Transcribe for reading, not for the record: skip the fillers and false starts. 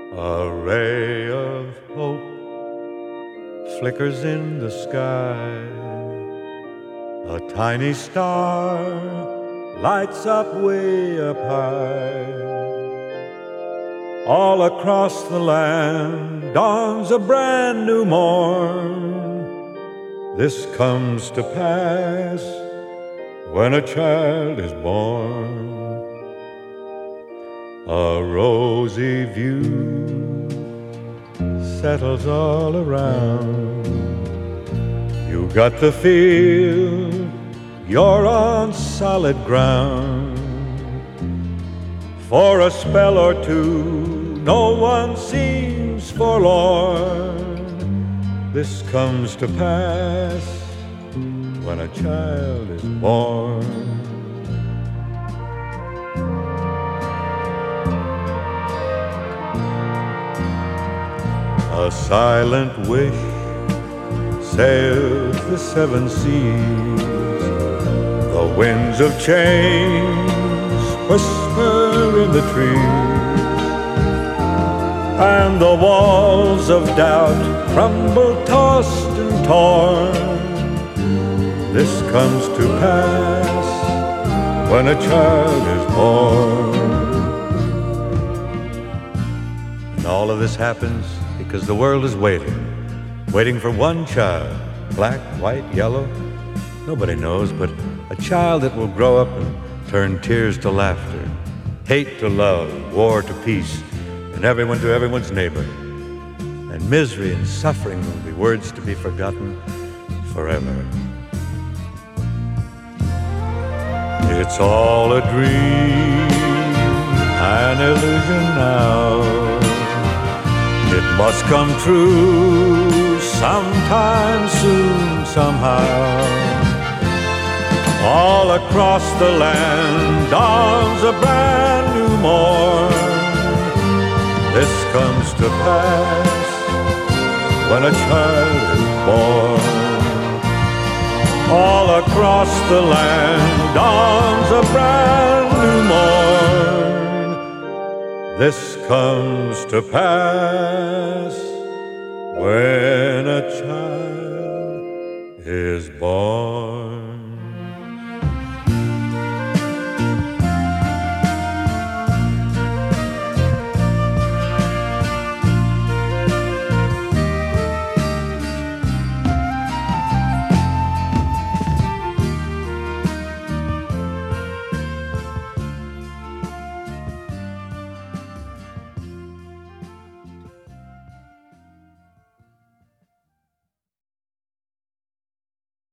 A ray of hope flickers in the sky. A tiny star lights up way up high. All across the land dawns a brand new morn. This comes to pass when a child is born. A rosy view settles all around. You got the feel you're on solid ground. For a spell or two, no one seems forlorn. This comes to pass when a child is born. A silent wish sails the seven seas. The winds of change whisper in the trees, and the walls of doubt crumble, tossed and torn. This comes to pass when a child is born. And all of this happens because the world is waiting for one child, black, white, yellow, nobody knows, but a child that will grow up and turn tears to laughter, hate to love, war to peace, and everyone to everyone's neighbor. And misery and suffering will be words to be forgotten forever. It's all a dream, an illusion now. It must come true sometime soon, somehow. All across the land dawns a brand new morn. This comes to pass when a child is born. All across the land dawns a brand new morn. This comes to pass when a child is born.